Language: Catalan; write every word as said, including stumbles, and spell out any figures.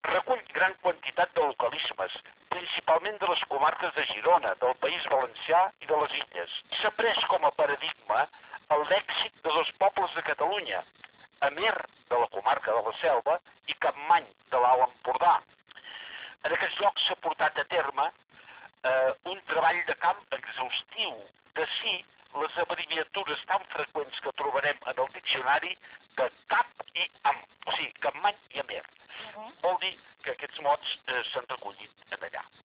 Recull gran quantitat de localismes, principalment de les comarques de Girona, del País Valencià i de les Illes. S'ha pres com a paradigma el lèxic de dos pobles de Catalunya, Amer, de la comarca de la Selva, i Capmany, de l'Alt Empordà. En aquests llocs s'ha portat a terme eh, un treball de camp exhaustiu, d'ací les abreviatures tan freqüents que trobarem en el diccionari de Cap i Am, o sigui, Capmany i Amer. Uh -huh. Vol dir que aquests mots eh, s'han recollit en allà.